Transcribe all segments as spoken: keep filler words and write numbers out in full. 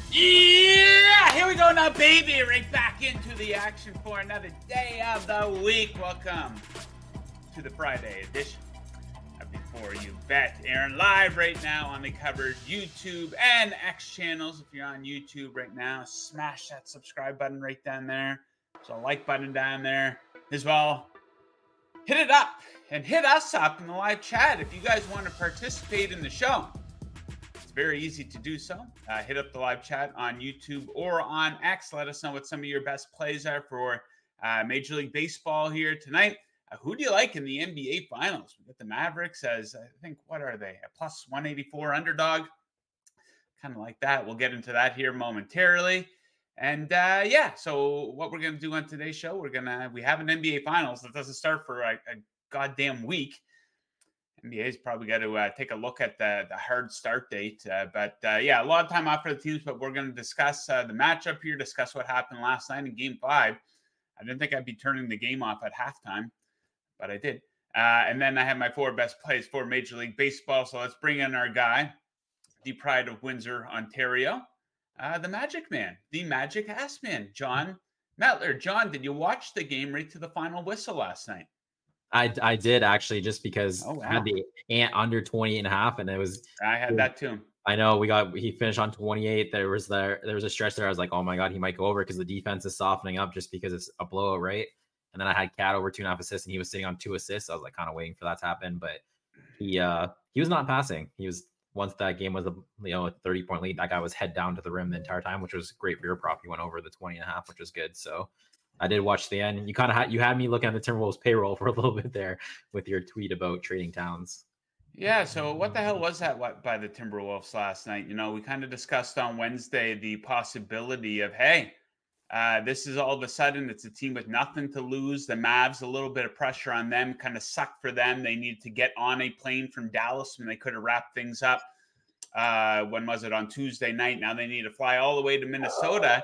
Yeah, here we go now, baby. Right back into the action for another day of the week. Welcome to the Friday edition of Before You Bet. Aaron live right now on the Covers YouTube and X channels. If you're on YouTube right now, smash that subscribe button right down there. There's a like button down there as well. Hit it up and hit us up in the live chat if you guys want to participate in the show. Very easy to do so. Uh, hit up the live chat on YouTube or on X. Let us know what some of your best plays are for uh, Major League Baseball here tonight. Uh, who do you like in the N B A Finals? We got the Mavericks as, I think, what are they? A plus one eighty-four underdog. Kind of like that. We'll get into that here momentarily. And uh, yeah, so what we're going to do on today's show, we're going to, we have an N B A Finals that doesn't start for a, a goddamn week. N B A's probably got to uh, take a look at the, the hard start date. Uh, but uh, yeah, a lot of time off for the teams, but we're going to discuss uh, the matchup here, discuss what happened last night in game five. I didn't think I'd be turning the game off at halftime, but I did. Uh, and then I have my four best plays for Major League Baseball. So let's bring in our guy, the pride of Windsor, Ontario, uh, the Magic Man, the Magic Ass Man, John Metler. John, did you watch the game right to the final whistle last night? I, I did actually, just because oh, wow. I had the ant under twenty and a half, and it was I had that too. I know we got he finished on twenty-eight. There was there there was a stretch there. I was like, oh my god, he might go over because the defense is softening up just because it's a blowout, right? And then I had Cat over two and a half assists, and he was sitting on two assists. I was like kind of waiting for that to happen, but he uh he was not passing. He was once that game was a you know a thirty point lead, that guy was head down to the rim the entire time, which was great for your prop. He went over the twenty and a half, which was good. So I did watch the end. You kind of had you had me looking at the Timberwolves payroll for a little bit there with your tweet about trading Towns. Yeah, so what the hell was that what, by the Timberwolves last night? You know, we kind of discussed on Wednesday the possibility of, hey, uh, this is all of a sudden it's a team with nothing to lose. The Mavs, a little bit of pressure on them, kind of sucked for them. They needed to get on a plane from Dallas when they could have wrapped things up. Uh, when was it? On Tuesday night. Now they need to fly all the way to Minnesota.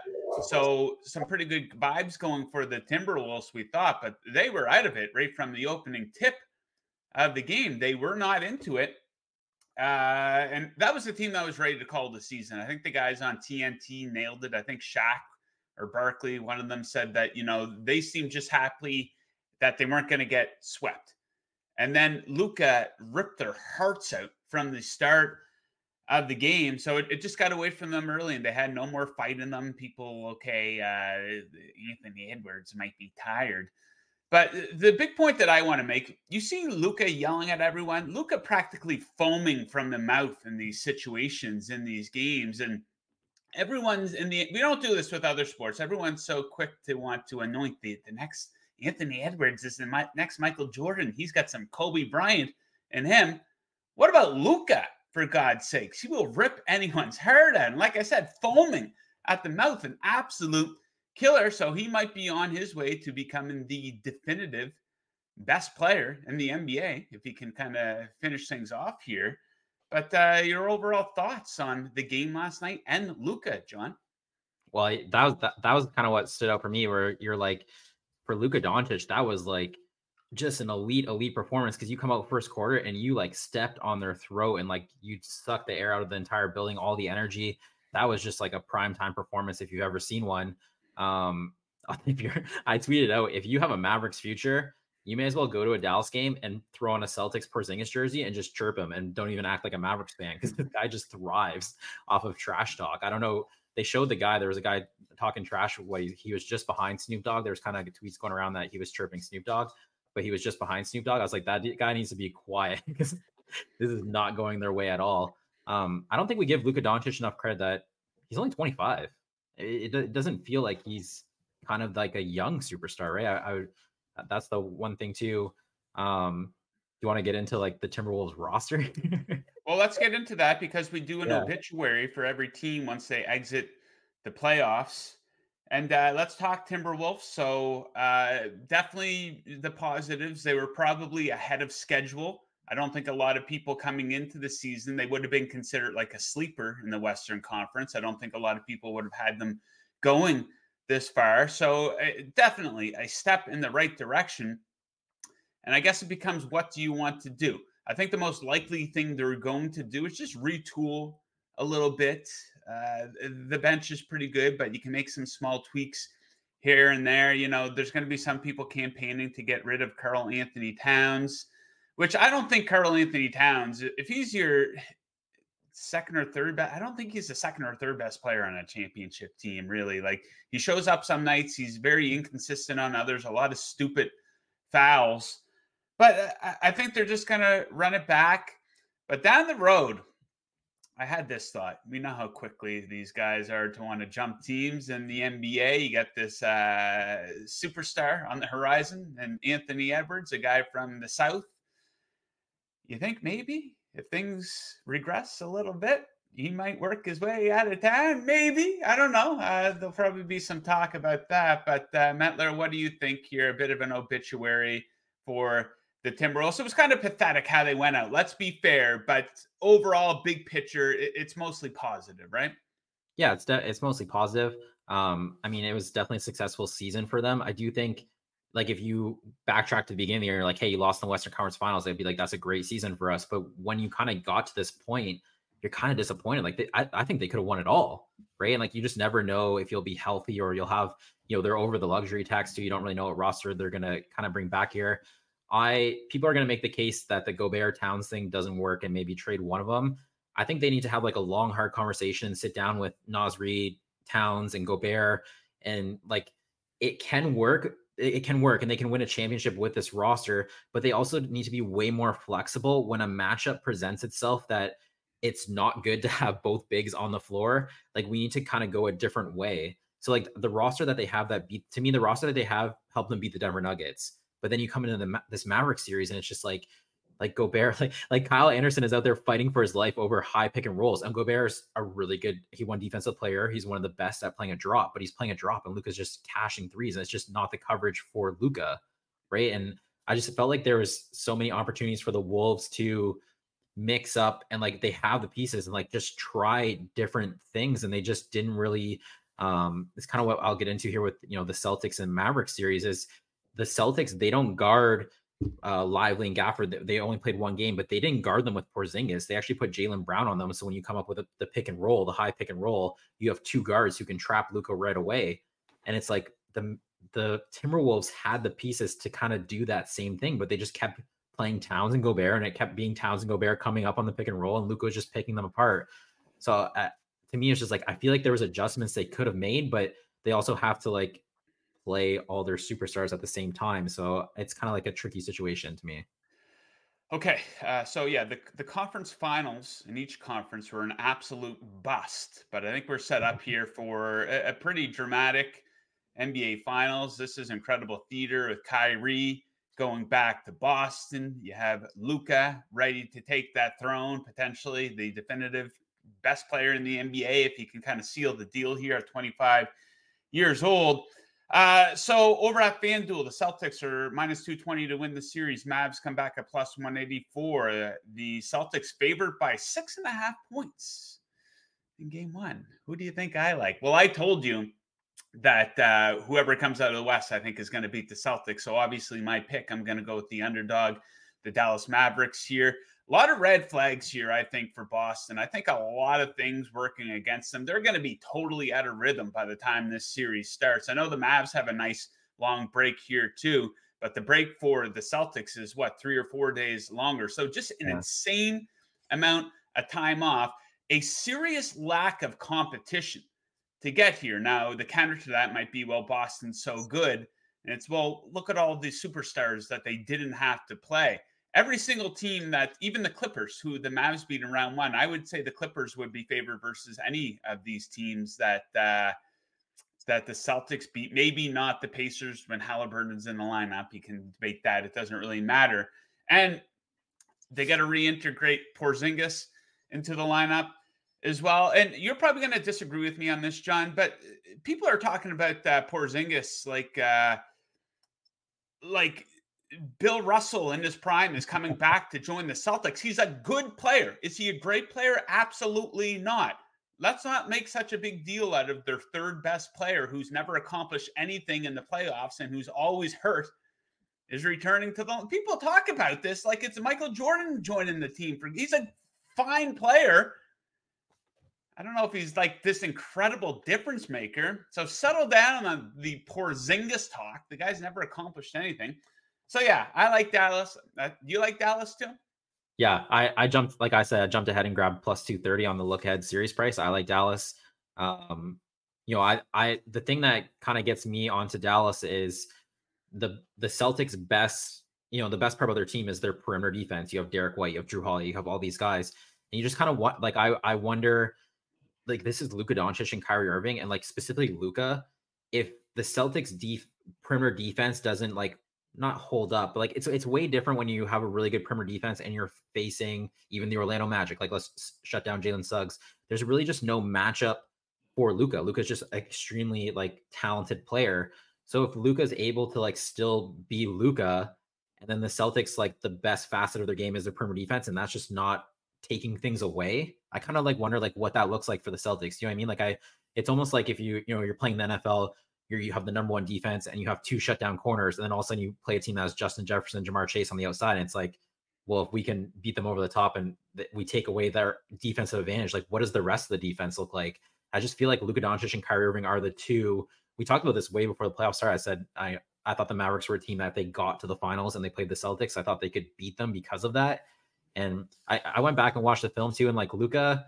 So some pretty good vibes going for the Timberwolves, we thought, but they were out of it right from the opening tip of the game. They were not into it. Uh, and that was the team that was ready to call the season. I think the guys on T N T nailed it. I think Shaq or Barkley, one of them said that, you know, they seemed just happy that they weren't going to get swept. And then Luka ripped their hearts out from the start of the game. So it, it just got away from them early, and they had no more fight in them. People, okay, uh, Anthony Edwards might be tired. But the big point that I want to make, you see Luka yelling at everyone, Luka practically foaming from the mouth in these situations, in these games. And everyone's in the, we don't do this with other sports. Everyone's so quick to want to anoint the, the next Anthony Edwards is the my, next Michael Jordan. He's got some Kobe Bryant in him. What about Luka? For God's sakes, he will rip anyone's heart out. And like I said, foaming at the mouth, an absolute killer. So he might be on his way to becoming the definitive best player in the N B A if he can kind of finish things off here. But uh, your overall thoughts on the game last night and Luka, John? Well, that was that, that was kind of what stood out for me, where you're like, for Luka Doncic, that was like just an elite, elite performance, because you come out first quarter and you like stepped on their throat and like you sucked the air out of the entire building, all the energy. That was just like a prime time performance if you've ever seen one. Um, if you're, I tweeted out, if you have a Mavericks future, you may as well go to a Dallas game and throw on a Celtics Porzingis jersey and just chirp him and don't even act like a Mavericks fan, because this guy just thrives off of trash talk. I don't know. They showed the guy, there was a guy talking trash. What he, he was just behind Snoop Dogg. There was kind of tweets going around that he was chirping Snoop Dogg, but he was just behind Snoop Dogg. I was like, that guy needs to be quiet, because this is not going their way at all. Um, I don't think we give Luka Doncic enough credit that he's only twenty-five. It, it doesn't feel like he's kind of like a young superstar, right? I, I would, that's the one thing too. Um, do you want to get into like the Timberwolves roster? Well, let's get into that, because we do an Yeah. obituary for every team once they exit the playoffs. And uh, let's talk Timberwolves. So uh, definitely the positives. They were probably ahead of schedule. I don't think a lot of people coming into the season, they would have been considered like a sleeper in the Western Conference. I don't think a lot of people would have had them going this far. So uh, definitely a step in the right direction. And I guess it becomes, what do you want to do? I think the most likely thing they're going to do is just retool a little bit. Uh, the bench is pretty good, but you can make some small tweaks here and there. You know, there's going to be some people campaigning to get rid of Karl Anthony Towns, which I don't think Karl Anthony Towns, if he's your second or third best, I don't think he's the second or third best player on a championship team, really. Like, he shows up some nights, he's very inconsistent on others, a lot of stupid fouls. But I think they're just going to run it back. But down the road, I had this thought. We know how quickly these guys are to want to jump teams in the N B A. You got this uh, superstar on the horizon, and Anthony Edwards, a guy from the South. You think maybe if things regress a little bit, he might work his way out of town? Maybe. I don't know. Uh, there'll probably be some talk about that. But uh, Metler, what do you think here? A bit of an obituary for the Timberwolves. It was kind of pathetic how they went out. Let's be fair, but overall, big picture, it, it's mostly positive, right? Yeah, it's de- it's mostly positive. Um, I mean, it was definitely a successful season for them. I do think, like, if you backtrack to the beginning of the year, like, hey, you lost in the Western Conference Finals, they'd be like, that's a great season for us. But when you kind of got to this point, you're kind of disappointed. Like, they, I, I think they could have won it all, right? And like, you just never know if you'll be healthy or you'll have, you know, they're over the luxury tax too. You don't really know what roster they're gonna kind of bring back here. I people are going to make the case that the Gobert Towns thing doesn't work and maybe trade one of them. I think they need to have like a long, hard conversation, sit down with Naz Reid, Towns, and Gobert, and like, it can work. It can work, and they can win a championship with this roster. But they also need to be way more flexible when a matchup presents itself that it's not good to have both bigs on the floor. Like, we need to kind of go a different way. So like, the roster that they have that beat to me, the roster that they have helped them beat the Denver Nuggets. But then you come into the this Maverick series, and it's just like, like Gobert, like like Kyle Anderson is out there fighting for his life over high pick and rolls. And Gobert's a really good, he won defensive player. He's one of the best at playing a drop, but he's playing a drop, and Luka's just cashing threes, and it's just not the coverage for Luka, right? And I just felt like there was so many opportunities for the Wolves to mix up, and like, they have the pieces and like just try different things, and they just didn't really. Um, it's kind of what I'll get into here with, you know, the Celtics and Maverick series is. The Celtics, they don't guard uh, Lively and Gafford. They only played one game, but they didn't guard them with Porzingis. They actually put Jaylen Brown on them. So when you come up with a, the pick and roll, the high pick and roll, you have two guards who can trap Luka right away. And it's like the the Timberwolves had the pieces to kind of do that same thing, but they just kept playing Towns and Gobert, and it kept being Towns and Gobert coming up on the pick and roll, and Luka was just picking them apart. So uh, to me, it's just like, I feel like there was adjustments they could have made, but they also have to like play all their superstars at the same time. So it's kind of like a tricky situation to me. Okay. Uh, so yeah, the, the conference finals in each conference were an absolute bust, but I think we're set up here for a, a pretty dramatic N B A finals. This is incredible theater with Kyrie going back to Boston. You have Luka ready to take that throne, potentially the definitive best player in the N B A if he can kind of seal the deal here at twenty-five years old. Uh, so over at FanDuel, the Celtics are minus two twenty to win the series. Mavs come back at plus one eighty-four. Uh, the Celtics favored by six and a half points in game one. Who do you think I like? Well, I told you that uh, whoever comes out of the West, I think, is going to beat the Celtics. So obviously my pick, I'm going to go with the underdog, the Dallas Mavericks here. A lot of red flags here, I think, for Boston. I think a lot of things working against them. They're going to be totally out of rhythm by the time this series starts. I know the Mavs have a nice long break here too, but the break for the Celtics is what, three or four days longer. So just an yeah. insane amount of time off, a serious lack of competition to get here. Now, the counter to that might be, well, Boston's so good. And it's, well, look at all these superstars that they didn't have to play. Every single team that, even the Clippers, who the Mavs beat in round one, I would say the Clippers would be favored versus any of these teams that uh, that the Celtics beat. Maybe not the Pacers when Halliburton's in the lineup. You can debate that. It doesn't really matter. And they got to reintegrate Porzingis into the lineup as well. And you're probably going to disagree with me on this, John, but people are talking about uh, Porzingis like uh, like – Bill Russell in his prime is coming back to join the Celtics. He's a good player. Is he a great player? Absolutely not. Let's not make such a big deal out of their third best player who's never accomplished anything in the playoffs and who's always hurt is returning to the... People talk about this like it's Michael Jordan joining the team. For He's a fine player. I don't know if he's like this incredible difference maker. So settle down on the Porzingis talk. The guy's never accomplished anything. So yeah, I like Dallas. Uh, you like Dallas too? Yeah, I I jumped like I said, I jumped ahead and grabbed plus two thirty on the look ahead series price. I like Dallas. Um, you know, I I the thing that kind of gets me onto Dallas is the the Celtics' best, you know, the best part of their team is their perimeter defense. You have Derek White, you have Drew Holiday, you have all these guys, and you just kind of want like I I wonder like this is Luka Doncic and Kyrie Irving, and like specifically Luka, if the Celtics def- perimeter defense doesn't like not hold up, but like it's it's way different when you have a really good perimeter defense and you're facing even the Orlando Magic. Like let's s- shut down Jalen Suggs. There's really just no matchup for Luka. Luka's just an extremely like talented player. So if Luka's able to like still be Luka, and then the Celtics like the best facet of their game is their perimeter defense, and that's just not taking things away. I kind of like wonder like what that looks like for the Celtics. You know what I mean? Like I, it's almost like if you you know you're playing the N F L, you're, you have the number one defense and you have two shutdown corners, and then all of a sudden you play a team that has Justin Jefferson, Jamar Chase on the outside, and it's like, well, if we can beat them over the top and th- we take away their defensive advantage, like what does the rest of the defense look like? I just feel like Luka Doncic and Kyrie Irving are the two. We talked about this way before the playoffs started. I said I I thought the Mavericks were a team that if they got to the finals and they played the Celtics, I thought they could beat them because of that. And I, I went back and watched the film too, and like Luka,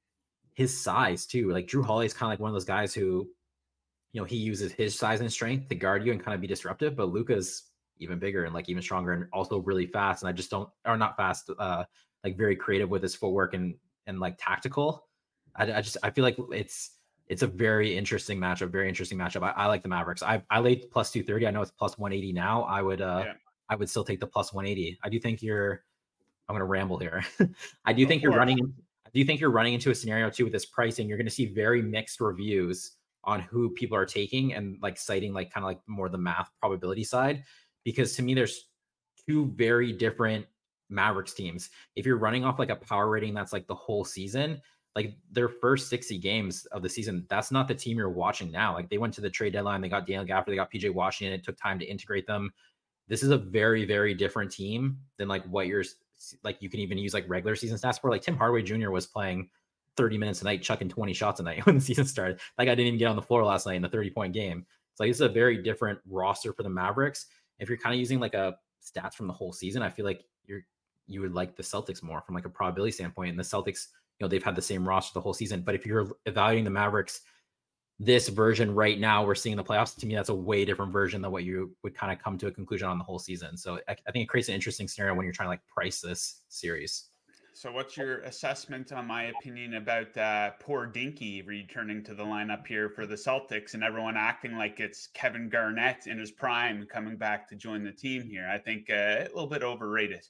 his size too. Like Drew Holiday is kind of like one of those guys who, you know, he uses his size and strength to guard you and kind of be disruptive. But Luka's even bigger and like even stronger and also really fast. And I just don't, or not fast, uh, like very creative with his footwork and and like tactical. I, I just I feel like it's it's a very interesting matchup, very interesting matchup. I, I like the Mavericks. I I laid plus two thirty. I know it's plus one eighty now. I would uh Yeah, I would still take the plus one eighty. I do think you're I'm going to ramble here. I do go think you're for it. running. I do think you're running into a scenario too with this pricing. You're going to see very mixed reviews on who people are taking and like citing like kind of like more the math probability side, because to me there's two very different Mavericks teams. If you're running off like a power rating that's like the whole season, like their first sixty games of the season, that's not the team you're watching now. Like they went to the trade deadline, they got Daniel Gafford, they got P J Washington. It took time to integrate them. This is a very, very different team than like what you're like. You can even use like regular season stats for like Tim Hardaway Junior was playing thirty minutes a night, chucking twenty shots a night when the season started. Like I didn't even get on the floor last night in a thirty point game. It's like, this is a very different roster for the Mavericks. If you're kind of using like a stats from the whole season, I feel like you're, you would like the Celtics more from like a probability standpoint. And the Celtics, you know, they've had the same roster the whole season. But if you're evaluating the Mavericks, this version right now we're seeing in the playoffs, to me that's a way different version than what you would kind of come to a conclusion on the whole season. So I, I think it creates an interesting scenario when you're trying to like price this series. So what's your assessment on my opinion about uh, poor Dinky returning to the lineup here for the Celtics and everyone acting like it's Kevin Garnett in his prime coming back to join the team here? I think uh, a little bit overrated.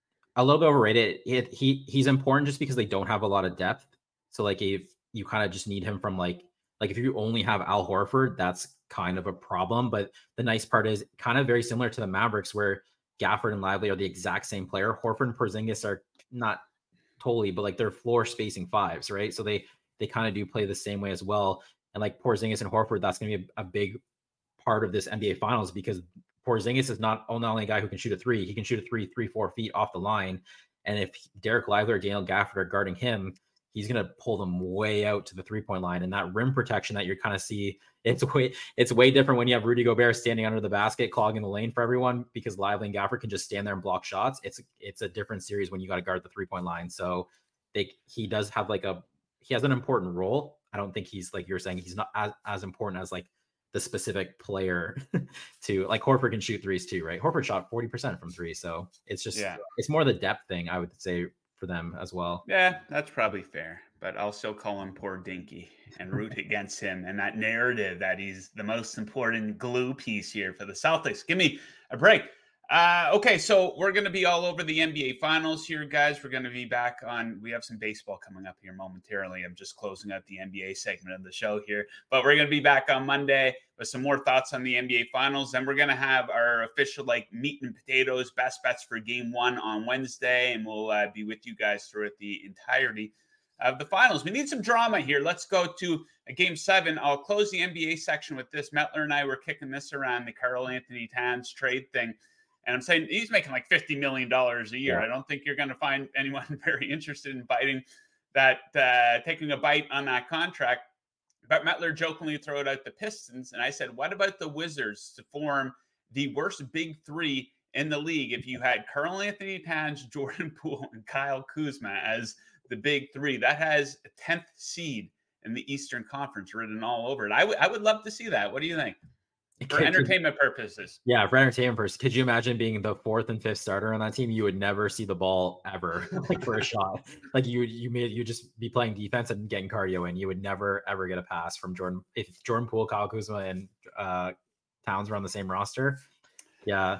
A little bit overrated. It, he he's important just because they don't have a lot of depth. So like if you kind of just need him from like like if you only have Al Horford, that's kind of a problem. But the nice part is kind of very similar to the Mavericks, where Gafford and Lively are the exact same player. Horford and Porzingis are not totally, but like they're floor spacing fives, right? So they they kind of do play the same way as well. And like Porzingis and Horford, that's going to be a, a big part of this N B A Finals, because Porzingis is not only a guy who can shoot a three, he can shoot a three, three, four feet off the line. And if Derek Lively or Daniel Gafford are guarding him, he's going to pull them way out to the three point line. And that rim protection that you kind of see, it's way it's way different when you have Rudy Gobert standing under the basket, clogging the lane for everyone, because Lively and Gafford can just stand there and block shots. It's it's a different series when you got to guard the three point line. So they he does have like a he has an important role. I don't think he's like you're saying he's not as, as important as like the specific player to like Horford can shoot threes too, right? Horford shot forty percent from three. So it's just, Yeah. it's more the depth thing, I would say, for them as well. Yeah, that's probably fair. But I'll still call him poor Dinky and root against him and that narrative that he's the most important glue piece here for the Celtics. Give me a break. Uh, okay, so we're going to be all over the N B A Finals here, guys. We're going to be back on. We have some baseball coming up here momentarily. I'm just closing out the N B A segment of the show here, but we're going to be back on Monday with some more thoughts on the N B A Finals. And we're going to have our official like meat and potatoes best bets for Game One on Wednesday, and we'll uh, be with you guys throughout the entirety of the finals. We need some drama here. Let's go to a Game Seven. I'll close the N B A section with this. Mettler and I were kicking this around, the Karl-Anthony Towns trade thing. And I'm saying he's making like fifty million dollars a year. Yeah. I don't think you're going to find anyone very interested in biting that uh, taking a bite on that contract. But Mettler jokingly threw it out the Pistons. And I said, what about the Wizards to form the worst big three in the league if you had Karl-Anthony Towns, Jordan Poole, and Kyle Kuzma as the big three? That has a tenth seed in the Eastern Conference written all over it. I, w- I would love to see that. What do you think? For could entertainment you, purposes. Yeah, for entertainment purposes. Could you imagine being the fourth and fifth starter on that team? You would never see the ball ever, like for a shot. Like you would, you made you just be playing defense and getting cardio in. You would never ever get a pass from Jordan. If Jordan Poole, Kyle Kuzma, and uh, Towns were on the same roster, yeah.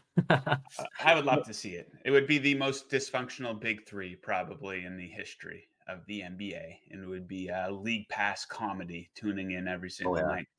I would love to see it. It would be the most dysfunctional big three probably in the history of the N B A, and it would be a league pass comedy tuning in every single oh, yeah. night.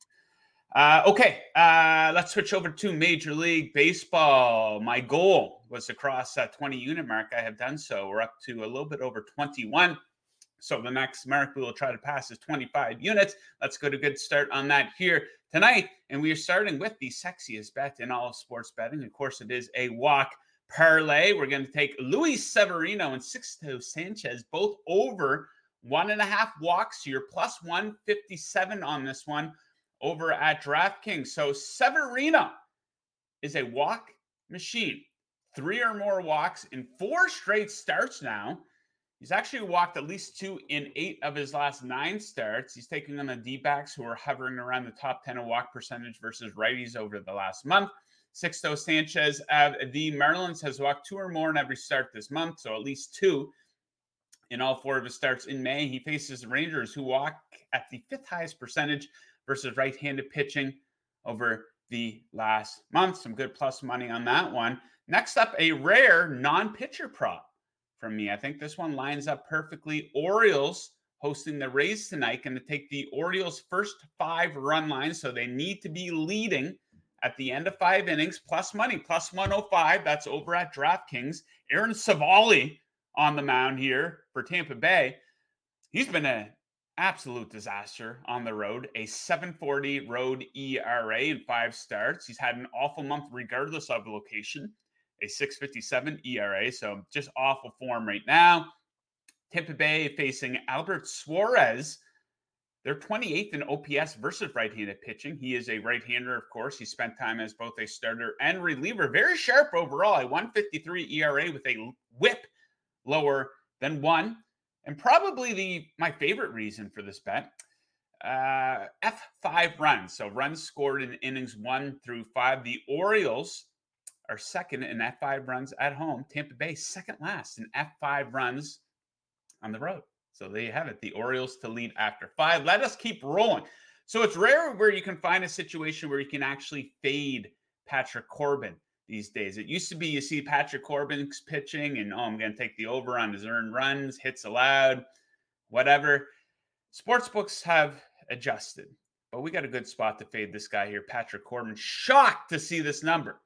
Uh, okay, uh, let's switch over to Major League Baseball. My goal was to cross that twenty unit mark. I have done so. We're up to a little bit over twenty-one. So the next mark we will try to pass is twenty-five units. Let's get a good start on that here tonight. And we are starting with the sexiest bet in all of sports betting. Of course, it is a walk parlay. We're going to take Luis Severino and Sixto Sanchez, both over one and a half walks. So you're plus one fifty-seven on this one over at DraftKings. So Severino is a walk machine. Three or more walks in four straight starts now. He's actually walked at least two in eight of his last nine starts. He's taking on the D-backs who are hovering around the top ten in walk percentage versus righties over the last month. Sixto Sanchez of the Marlins has walked two or more in every start this month, so at least two in all four of his starts in May. He faces the Rangers, who walk at the fifth highest percentage versus right-handed pitching over the last month. Some good plus money on that one. Next up, a rare non-pitcher prop from me. I think this one lines up perfectly. Orioles hosting the Rays tonight, going to take the Orioles' first five run line, so they need to be leading at the end of five innings, plus money, plus one oh five. That's over at DraftKings. Aaron Savali on the mound here for Tampa Bay. He's been an absolute disaster on the road, a seven forty road E R A in five starts. He's had an awful month regardless of location, a six fifty-seven E R A, so just awful form right now. Tampa Bay facing Albert Suarez. They're twenty-eighth in O P S versus right-handed pitching. He is a right-hander, of course. He spent time as both a starter and reliever. Very sharp overall, a one fifty-three E R A with a whip lower than one. And probably the my favorite reason for this bet, uh, F five runs. So runs scored in innings one through five. The Orioles are second in F five runs at home. Tampa Bay second last in F five runs on the road. So there you have it. The Orioles to lead after five. Let us keep rolling. So it's rare where you can find a situation where you can actually fade Patrick Corbin these days. It used to be you see Patrick Corbin's pitching and, oh, I'm going to take the over on his earned runs, hits allowed, whatever. Sportsbooks have adjusted, but we got a good spot to fade this guy here, Patrick Corbin. Shocked to see this number.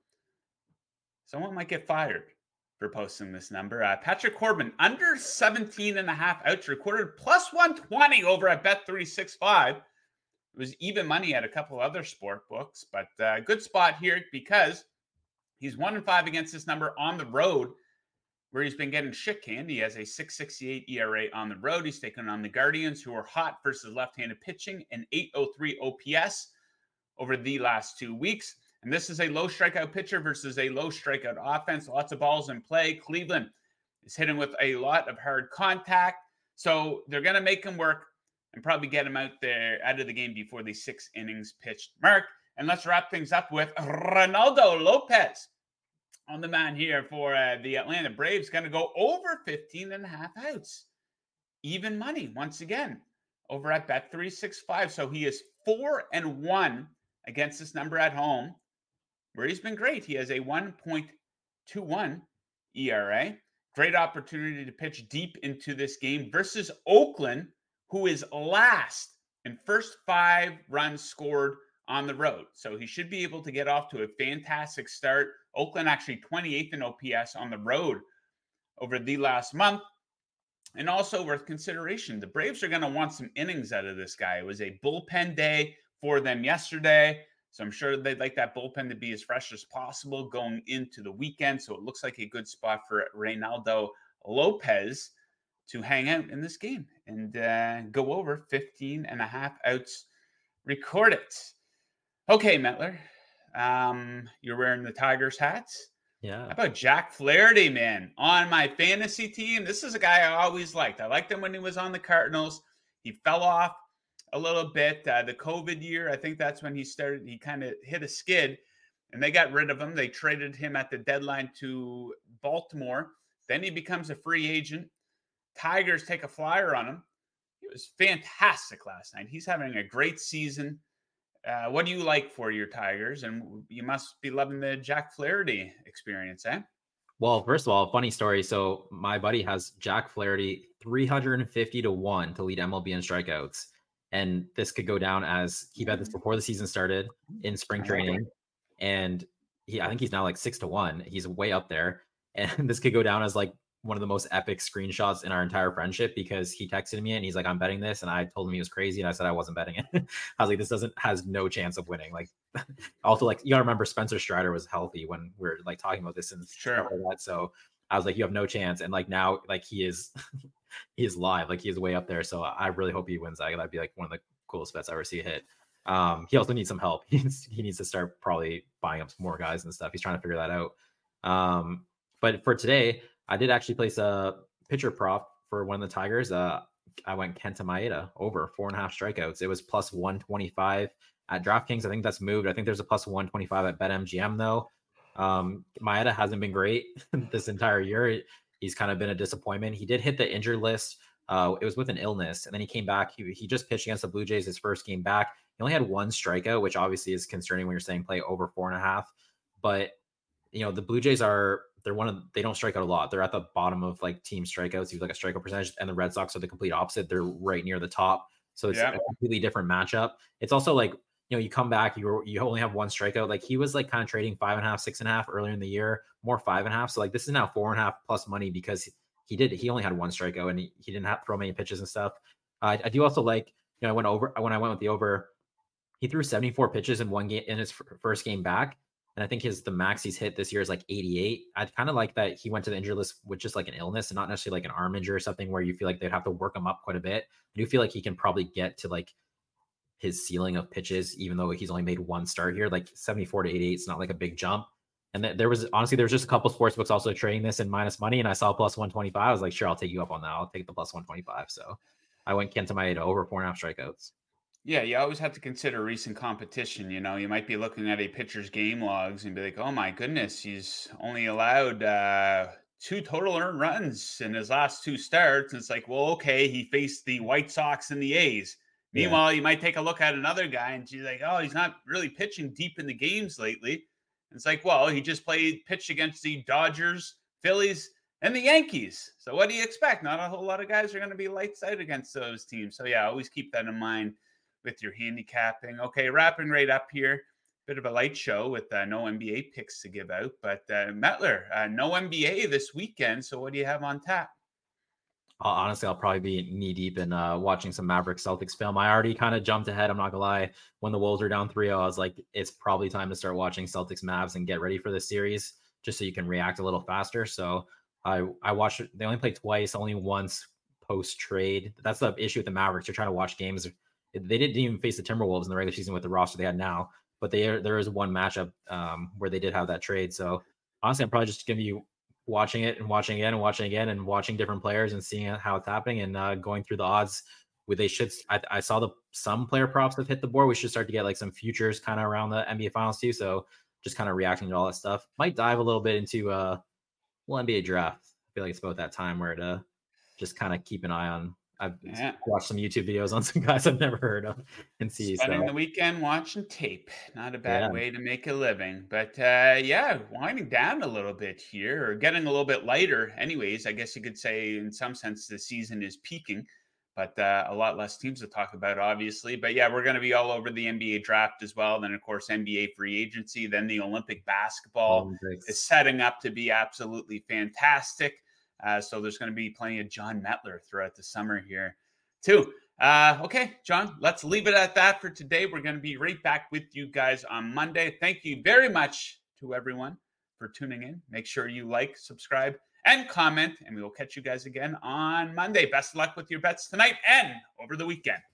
Someone might get fired for posting this number. Uh, Patrick Corbin, under seventeen and a half outs recorded, plus one twenty over at Bet three sixty-five. It was even money at a couple other sport books, but uh, good spot here because he's one and five against this number on the road, where he's been getting shit canned. He has a six sixty-eight E R A on the road. He's taking on the Guardians, who are hot versus left-handed pitching, and eight oh three O P S over the last two weeks. And this is a low strikeout pitcher versus a low strikeout offense. Lots of balls in play. Cleveland is hitting with a lot of hard contact. So they're going to make him work and probably get him out there, out of the game before the six innings pitched mark. And let's wrap things up with Ronaldo Lopez on the man here for uh, the Atlanta Braves. Going to go over fifteen and a half outs. Even money once again over at Bet three sixty-five. So he is four and one against this number at home, where he's been great. He has a one point two one E R A. Great opportunity to pitch deep into this game versus Oakland, who is last in first five runs scored on the road. So he should be able to get off to a fantastic start. Oakland actually twenty-eighth in O P S on the road over the last month. And also worth consideration, the Braves are going to want some innings out of this guy. It was a bullpen day for them yesterday. So I'm sure they'd like that bullpen to be as fresh as possible going into the weekend. So it looks like a good spot for Reynaldo Lopez. to hang out in this game and uh, go over fifteen and a half outs. Record it. Okay, Metler. Um, you're wearing the Tigers hats. Yeah. How about Jack Flaherty, man, on my fantasy team? This is a guy I always liked. I liked him when he was on the Cardinals. He fell off a little bit. Uh, the COVID year, I think that's when he started. He kind of hit a skid, and they got rid of him. They traded him at the deadline to Baltimore. Then he becomes a free agent. Tigers take a flyer on him. He was fantastic last night. He's having a great season. Uh, what do you like for your Tigers? And you must be loving the Jack Flaherty experience, eh? Well, first of all, funny story. So my buddy has Jack Flaherty three hundred fifty to one to lead M L B in strikeouts. And this could go down as he bet this before the season started in spring training. And he, I think he's now like six to one. He's way up there. And this could go down as like one of the most epic screenshots in our entire friendship, because he texted me and he's like, I'm betting this. And I told him he was crazy. And I said, I wasn't betting it. I was like, this doesn't, has no chance of winning. Like, also, like, you gotta remember Spencer Strider was healthy when we we're like talking about this and sure. stuff like that. So I was like, you have no chance. And like now, like he is, he is live, like he is way up there. So I really hope he wins that. That'd be like one of the coolest bets I ever see hit. Um, he also needs some help. He needs, he needs to start probably buying up some more guys and stuff. He's trying to figure that out. Um, but for today, I did actually place a pitcher prop for one of the Tigers. Uh, I went Kenta Maeda over four and a half strikeouts. It was plus one twenty-five at DraftKings. I think that's moved. I think there's a plus one twenty-five at BetMGM though. Um, Maeda hasn't been great this entire year. He's kind of been a disappointment. He did hit the injured list. Uh, it was with an illness, and then he came back. He, he just pitched against the Blue Jays his first game back. He only had one strikeout, which obviously is concerning when you're saying play over four and a half. But you know, the Blue Jays are, they're one of, they don't strike out a lot. They're at the bottom of like team strikeouts. He's like a strikeout percentage, and the Red Sox are the complete opposite. They're right near the top. So it's yeah. a completely different matchup. It's also like, you know, you come back, you you only have one strikeout. Like he was like kind of trading five and a half, six and a half earlier in the year, more five and a half. So like this is now four and a half plus money because he did, he only had one strikeout and he, he didn't have to throw many pitches and stuff. Uh, I do also like, you know, I went over, when I went with the over, he threw seventy-four pitches in one game in his f- first game back. And I think his the max he's hit this year is like eighty-eight. I kind of like that he went to the injury list with just like an illness and not necessarily like an arm injury or something where you feel like they'd have to work him up quite a bit. I do feel like he can probably get to like his ceiling of pitches, even though he's only made one start here. Like seventy-four to eighty-eight, it's not like a big jump. And th- there was honestly, there was just a couple sports books also trading this in minus money, and I saw plus one twenty-five. I was like, sure, I'll take you up on that. I'll take the plus one twenty-five. So I went Kenta Maeda over four and a half strikeouts. Yeah, you always have to consider recent competition. You know, you might be looking at a pitcher's game logs and be like, oh my goodness, he's only allowed uh, two total earned runs in his last two starts. And it's like, well, okay, he faced the White Sox and the A's. Meanwhile, yeah. you might take a look at another guy and you're like, oh, he's not really pitching deep in the games lately. And it's like, well, he just played pitch against the Dodgers, Phillies, and the Yankees. So what do you expect? Not a whole lot of guys are going to be lights out against those teams. So yeah, always keep that in mind with your handicapping. Okay, wrapping right up here. Bit of a light show with uh, no N B A picks to give out. But uh, Metler, uh, no N B A this weekend. So what do you have on tap? Uh, honestly, I'll probably be knee deep in uh, watching some Maverick Celtics film. I already kind of jumped ahead. I'm not gonna lie. When the Wolves were down three oh, I was like, it's probably time to start watching Celtics Mavs and get ready for this series, just so you can react a little faster. So I I watched. They only played twice, only once post trade. That's the issue with the Mavericks. They're trying to watch games. They didn't even face the Timberwolves in the regular season with the roster they had now, but they there is one matchup um, where they did have that trade. So honestly, I'm probably just gonna be watching it and watching again and watching again and watching different players and seeing how it's happening and uh, going through the odds. Where they should, I, I saw the some player props have hit the board. We should start to get like some futures kind of around the N B A Finals too. So just kind of reacting to all that stuff. Might dive a little bit into uh, well N B A draft. I feel like it's about that time where to just kind of keep an eye on. I've yeah. watched some YouTube videos on some guys I've never heard of and see. Spending so. the weekend watching tape, not a bad yeah. way to make a living. But uh, yeah, winding down a little bit here, or getting a little bit lighter. Anyways, I guess you could say in some sense the season is peaking, but uh, a lot less teams to talk about, obviously. But yeah, we're going to be all over the N B A draft as well. Then, of course, N B A free agency. Then the Olympic basketball Olympics. is setting up to be absolutely fantastic. Uh, so there's going to be plenty of John Metler throughout the summer here too. Uh, okay, John, let's leave it at that for today. We're going to be right back with you guys on Monday. Thank you very much to everyone for tuning in. Make sure you like, subscribe, and comment, and we will catch you guys again on Monday. Best of luck with your bets tonight and over the weekend.